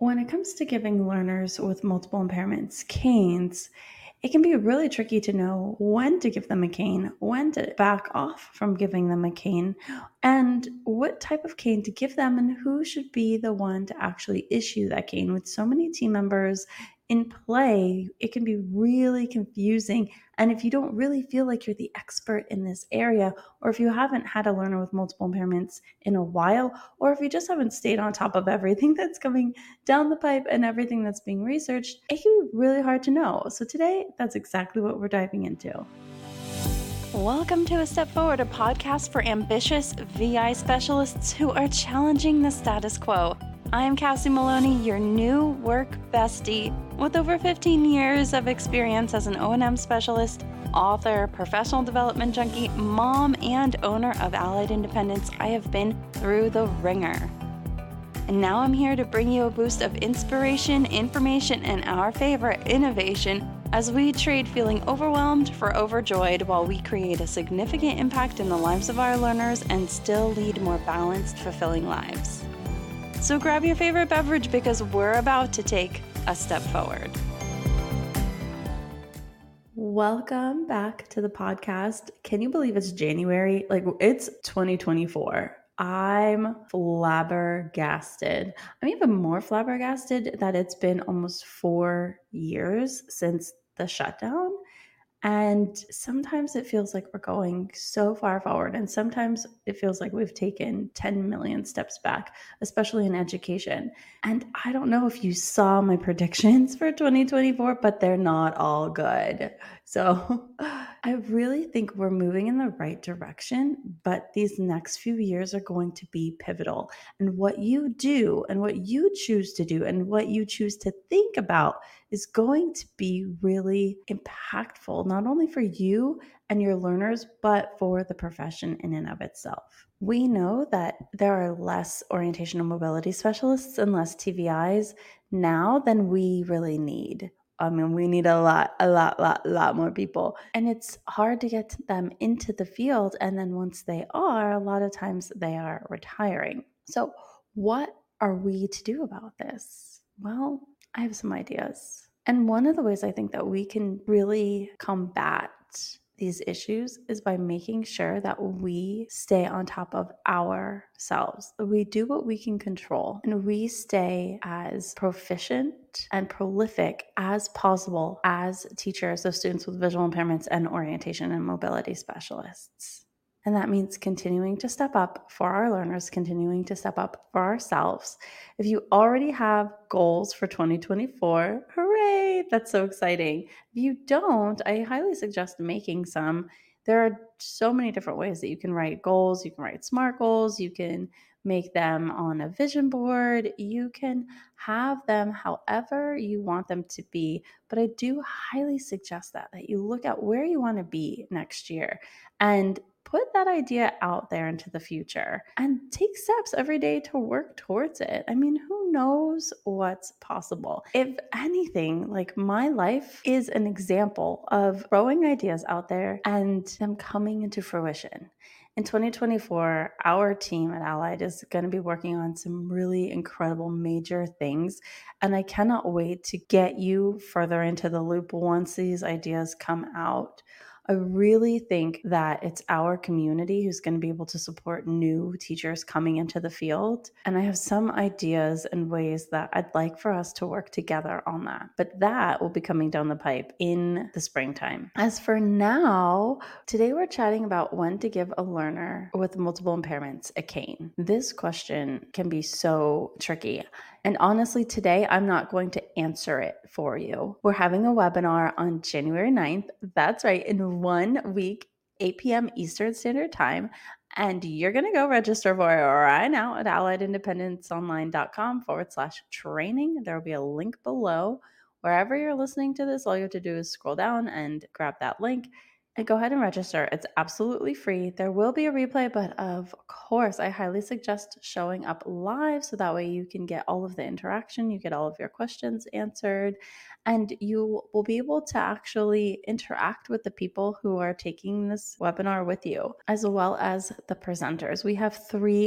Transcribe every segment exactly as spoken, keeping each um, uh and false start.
When it comes to giving learners with multiple impairments canes, it can be really tricky to know when to give them a cane, when to back off from giving them a cane, and what type of cane to give them, and who should be the one to actually issue that cane. With so many team members in play, it can be really confusing. And if you don't really feel like you're the expert in this area, or if you haven't had a learner with multiple impairments in a while, or if you just haven't stayed on top of everything that's coming down the pipe and everything that's being researched, it can be really hard to know. So today, that's exactly what we're diving into. Welcome to A Step Forward, a podcast for ambitious V I specialists who are challenging the status quo. I am Cassie Maloney, your new work bestie. With over fifteen years of experience as an O and M specialist, author, professional development junkie, mom, and owner of Allied Independence, I have been through the ringer. And now I'm here to bring you a boost of inspiration, information, and our favorite, innovation, as we trade feeling overwhelmed for overjoyed while we create a significant impact in the lives of our learners and still lead more balanced, fulfilling lives. So grab your favorite beverage because we're about to take a step forward. Welcome back to the podcast. Can you believe it's January? Like, it's twenty twenty-four. I'm flabbergasted. I'm even more flabbergasted that it's been almost four years since the shutdown. And sometimes it feels like we're going so far forward. And sometimes it feels like we've taken ten million steps back, especially in education. And I don't know if you saw my predictions for twenty twenty-four, but they're not all good. So I really think we're moving in the right direction, but these next few years are going to be pivotal. And what you do and what you choose to do and what you choose to think about is going to be really impactful, not only for you and your learners, but for the profession in and of itself. We know that there are less orientation and mobility specialists and less T V Is now than we really need. I mean, we need a lot, a lot, lot, lot more people. And it's hard to get them into the field. And then once they are, a lot of times they are retiring. So what are we to do about this? Well, I have some ideas. And one of the ways I think that we can really combat these issues is by making sure that we stay on top of ourselves. We do what we can control and we stay as proficient and prolific as possible as teachers of students with visual impairments and orientation and mobility specialists. And that means continuing to step up for our learners, continuing to step up for ourselves. If you already have goals for twenty twenty-four, hooray, that's so exciting. If you don't, I highly suggest making some. There are so many different ways that you can write goals. You can write SMART goals. You can make them on a vision board. You can have them however you want them to be. But I do highly suggest that, that you look at where you want to be next year and put that idea out there into the future and take steps every day to work towards it. I mean, who knows what's possible? If anything, like, my life is an example of throwing ideas out there and them coming into fruition. In twenty twenty-four, our team at Allied is going to be working on some really incredible major things. And I cannot wait to get you further into the loop once these ideas come out. I really think that it's our community who's going to be able to support new teachers coming into the field. And I have some ideas and ways that I'd like for us to work together on that. But that will be coming down the pipe in the springtime. As for now, today we're chatting about when to give a learner with multiple impairments a cane. This question can be so tricky. And honestly, today I'm not going to answer it for you. We're having a webinar on January ninth. That's right, in one week, eight p.m. Eastern Standard Time. And you're going to go register for it right now at alliedindependenceonline.com forward slash training. There will be a link below. Wherever you're listening to this, all you have to do is scroll down and grab that link. And go ahead and register. It's absolutely free. There will be a replay, but of course, I highly suggest showing up live so that way you can get all of the interaction, you get all of your questions answered, and you will be able to actually interact with the people who are taking this webinar with you, as well as the presenters. We have three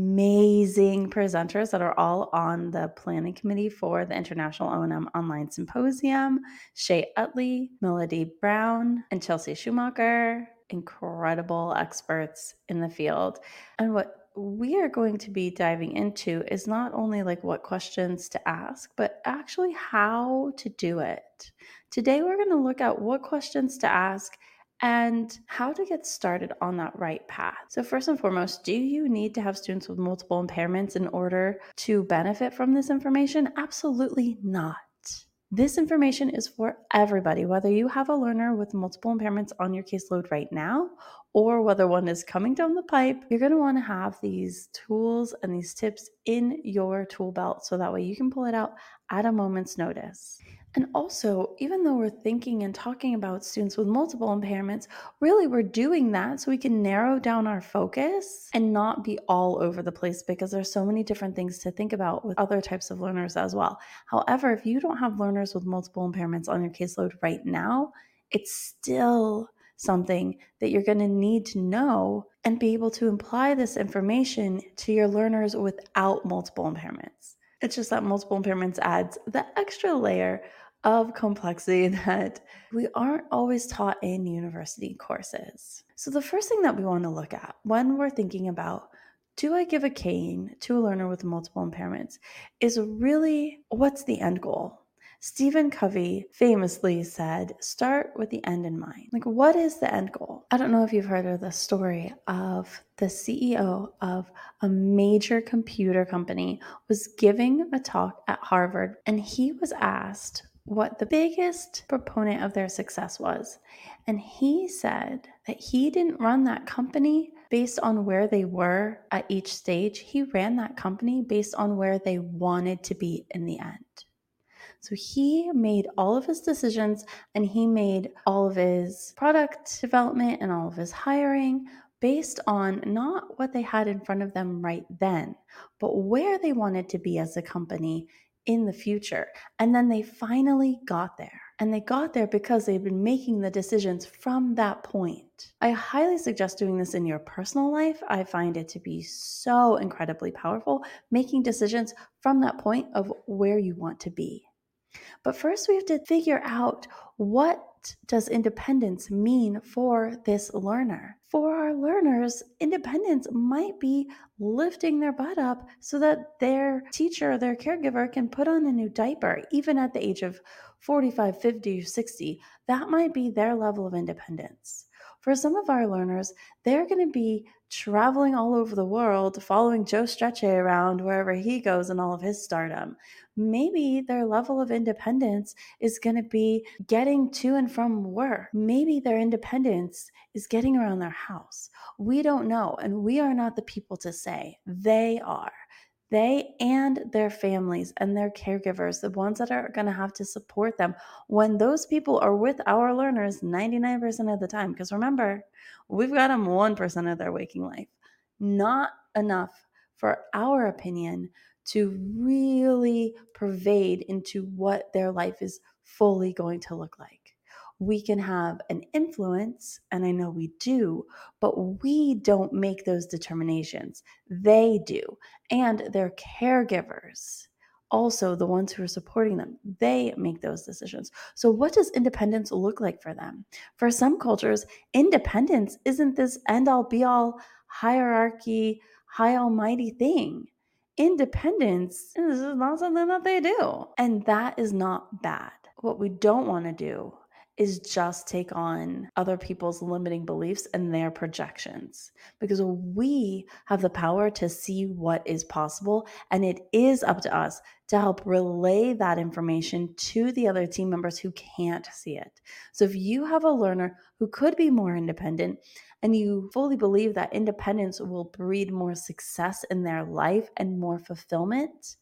amazing presenters that are all on the planning committee for the International O and M Online Symposium: Shay Utley, Melody Brown, and Chelsea Schumacher, incredible experts in the field. And what we are going to be diving into is not only like what questions to ask, but actually how to do it. Today, we're going to look at what questions to ask and how to get started on that right path. So first and foremost, do you need to have students with multiple impairments in order to benefit from this information? Absolutely not. This information is for everybody, whether you have a learner with multiple impairments on your caseload right now, or whether one is coming down the pipe. You're going to want to have these tools and these tips in your tool belt so that way you can pull it out at a moment's notice. And also, even though we're thinking and talking about students with multiple impairments, really we're doing that so we can narrow down our focus and not be all over the place, because there's so many different things to think about with other types of learners as well. However, if you don't have learners with multiple impairments on your caseload right now, it's still something that you're going to need to know and be able to apply this information to your learners without multiple impairments. It's just that multiple impairments adds the extra layer of complexity that we aren't always taught in university courses. So the first thing that we want to look at when we're thinking about, do I give a cane to a learner with multiple impairments, is really, what's the end goal? Stephen Covey famously said, start with the end in mind. Like, what is the end goal? I don't know if you've heard of the story of the C E O of a major computer company was giving a talk at Harvard, and he was asked what the biggest proponent of their success was. And he said that he didn't run that company based on where they were at each stage. He ran that company based on where they wanted to be in the end. So he made all of his decisions and he made all of his product development and all of his hiring based on not what they had in front of them right then, but where they wanted to be as a company in the future. And then they finally got there. And they got there because they've been making the decisions from that point. I highly suggest doing this in your personal life. I find it to be so incredibly powerful, making decisions from that point of where you want to be. But first we have to figure out, what does independence mean for this learner? For our learners, independence might be lifting their butt up so that their teacher or their caregiver can put on a new diaper, even at the age of forty-five, fifty, or sixty. That might be their level of independence. For some of our learners, they're going to be traveling all over the world, following Joe Strechay around wherever he goes in all of his stardom. Maybe their level of independence is going to be getting to and from work. Maybe their independence is getting around their house. We don't know, and we are not the people to say. They are. They and their families and their caregivers, the ones that are going to have to support them when those people are with our learners ninety-nine percent of the time. Because remember, we've got them one percent of their waking life. Not enough for our opinion to really pervade into what their life is fully going to look like. We can have an influence, and I know we do, but we don't make those determinations. They do. And their caregivers, also the ones who are supporting them, they make those decisions. So what does independence look like for them? For some cultures, independence isn't this end-all be-all hierarchy, high almighty thing. Independence is not something that they do. And that is not bad. What we don't want to do is just take on other people's limiting beliefs and their projections, because we have the power to see what is possible, and it is up to us to help relay that information to the other team members who can't see it. So if you have a learner who could be more independent and you fully believe that independence will breed more success in their life and more fulfillment,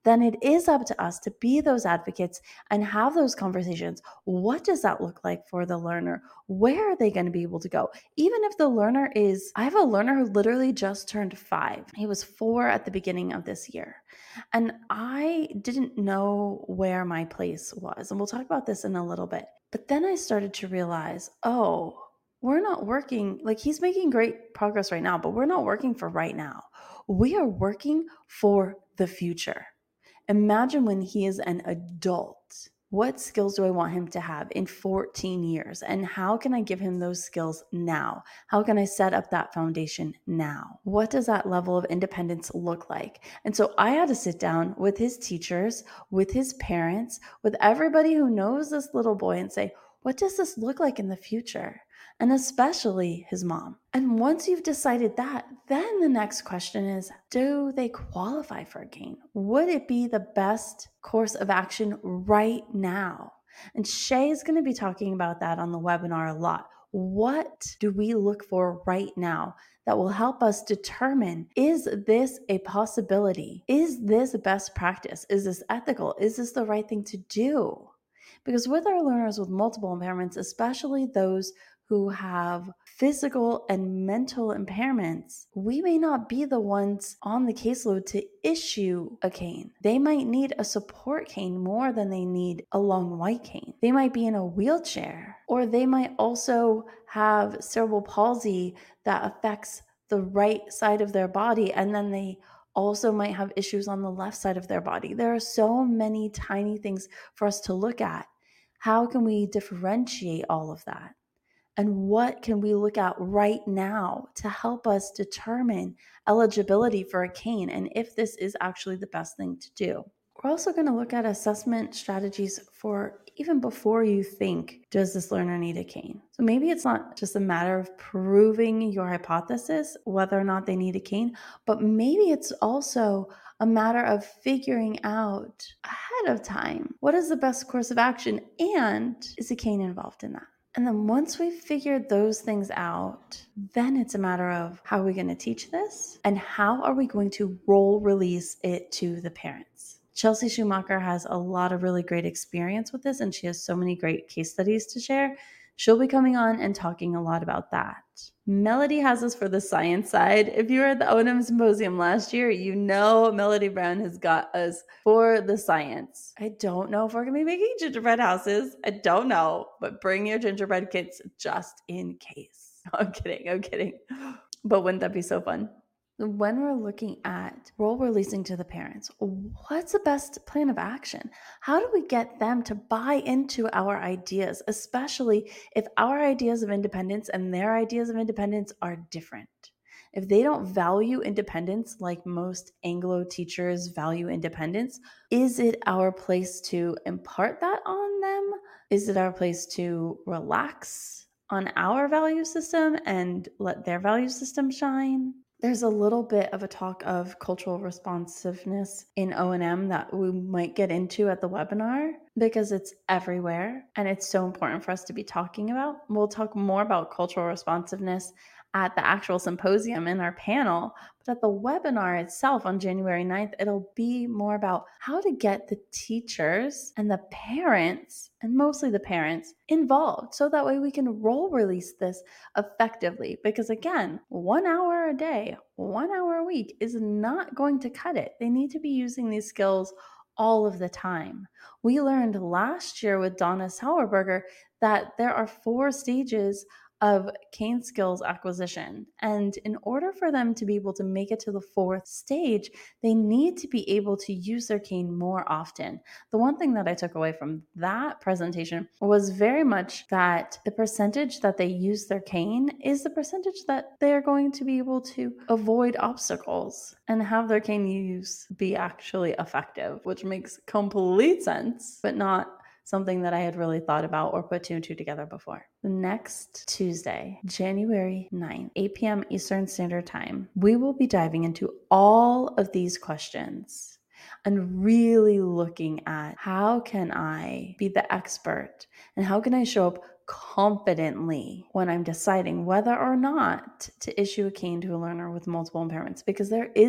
then it is up to us to be those advocates and have those conversations. What does that look like for the learner? Where are they going to be able to go? Even if the learner is, I have a learner who literally just turned five. He was four at the beginning of this year. And I didn't know where my place was. And we'll talk about this in a little bit. But then I started to realize, oh, we're not working, like he's making great progress right now, but we're not working for right now. We are working for the future. Imagine when he is an adult. What skills do I want him to have in fourteen years? And how can I give him those skills now? How can I set up that foundation now? What does that level of independence look like? And so I had to sit down with his teachers, with his parents, with everybody who knows this little boy and say, what does this look like in the future? And especially his mom. And once you've decided that, then the next question is, do they qualify for a cane? Would it be the best course of action right now? And Shay is going to be talking about that on the webinar a lot. What do we look for right now that will help us determine, is this a possibility? Is this best practice? Is this ethical? Is this the right thing to do? Because with our learners with multiple impairments, especially those who have physical and mental impairments, we may not be the ones on the caseload to issue a cane. They might need a support cane more than they need a long white cane. They might be in a wheelchair, or they might also have cerebral palsy that affects the right side of their body, and then they also might have issues on the left side of their body. There are so many tiny things for us to look at. How can we differentiate all of that? And what can we look at right now to help us determine eligibility for a cane and if this is actually the best thing to do? We're also going to look at assessment strategies for even before you think, does this learner need a cane? So maybe it's not just a matter of proving your hypothesis, whether or not they need a cane, but maybe it's also a matter of figuring out ahead of time, what is the best course of action and is a cane involved in that? And then once we've figured those things out, then it's a matter of how are we going to teach this and how are we going to role release it to the parents. Chelsea Schumacher has a lot of really great experience with this, and she has so many great case studies to share. She'll be coming on and talking a lot about that. Melody has us for the science side. If you were at the O N M Symposium last year, you know Melody Brown has got us for the science. I don't know if we're going to be making gingerbread houses. I don't know, but bring your gingerbread kits just in case. No, I'm kidding. I'm kidding. But wouldn't that be so fun? When we're looking at role releasing to the parents, what's the best plan of action? How do we get them to buy into our ideas, especially if our ideas of independence and their ideas of independence are different? If they don't value independence like most Anglo teachers value independence, is it our place to impart that on them? Is it our place to relax on our value system and let their value system shine? There's a little bit of a talk of cultural responsiveness in O and M that we might get into at the webinar because it's everywhere and it's so important for us to be talking about. We'll talk more about cultural responsiveness at the actual symposium in our panel, but at the webinar itself on January ninth, it'll be more about how to get the teachers and the parents, and mostly the parents, involved so that way we can role release this effectively. Because again, one hour a day, one hour a week is not going to cut it. They need to be using these skills all of the time. We learned last year with Donna Sauerberger that there are four stages of cane skills acquisition. And in order for them to be able to make it to the fourth stage, they need to be able to use their cane more often. The one thing that I took away from that presentation was very much that the percentage that they use their cane is the percentage that they're going to be able to avoid obstacles and have their cane use be actually effective, which makes complete sense, but not something that I had really thought about or put two and two together before. Next Tuesday, January ninth, eight p.m. Eastern Standard Time, we will be diving into all of these questions and really looking at how can I be the expert and how can I show up confidently when I'm deciding whether or not to issue a cane to a learner with multiple impairments, because there is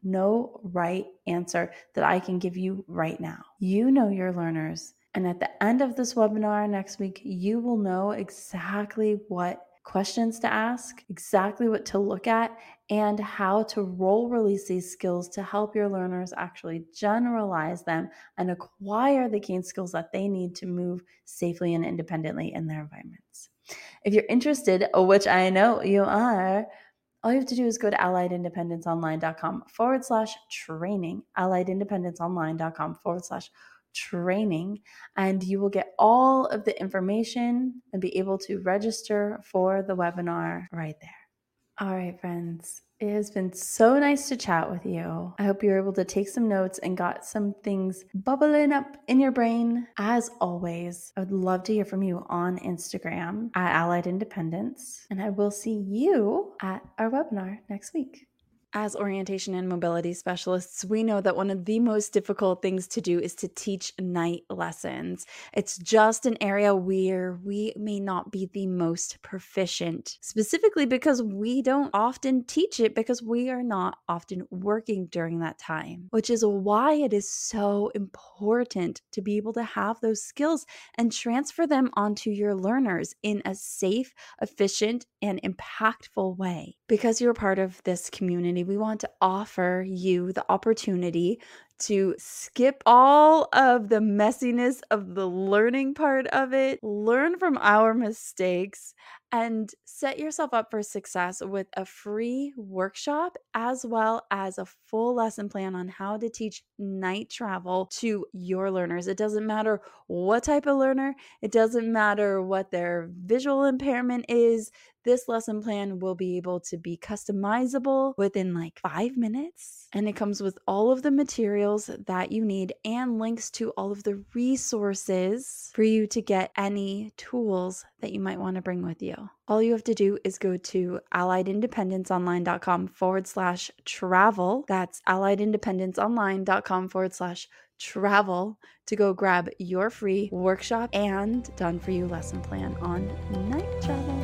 no right answer that I can give you right now. You know your learners. And at the end of this webinar next week, you will know exactly what questions to ask, exactly what to look at, and how to role release these skills to help your learners actually generalize them and acquire the key skills that they need to move safely and independently in their environments. If you're interested, which I know you are, all you have to do is go to alliedindependenceonline.com forward slash training, alliedindependenceonline.com forward slash training, and you will get all of the information and be able to register for the webinar right there. All right, friends. It has been so nice to chat with you. I hope you were able to take some notes and got some things bubbling up in your brain. As always, I would love to hear from you on Instagram at Allied Independence, and I will see you at our webinar next week. As orientation and mobility specialists, we know that one of the most difficult things to do is to teach night lessons. It's just an area where we may not be the most proficient, specifically because we don't often teach it because we are not often working during that time, which is why it is so important to be able to have those skills and transfer them onto your learners in a safe, efficient, and impactful way. Because you're part of this community, we want to offer you the opportunity to skip all of the messiness of the learning part of it, learn from our mistakes, and set yourself up for success with a free workshop as well as a full lesson plan on how to teach night travel to your learners. It doesn't matter what type of learner, it doesn't matter what their visual impairment is. This lesson plan will be able to be customizable within like five minutes. And it comes with all of the materials that you need and links to all of the resources for you to get any tools that you might want to bring with you. All you have to do is go to alliedindependenceonline.com forward slash travel. That's alliedindependenceonline.com forward slash travel to go grab your free workshop and done for you lesson plan on night travel.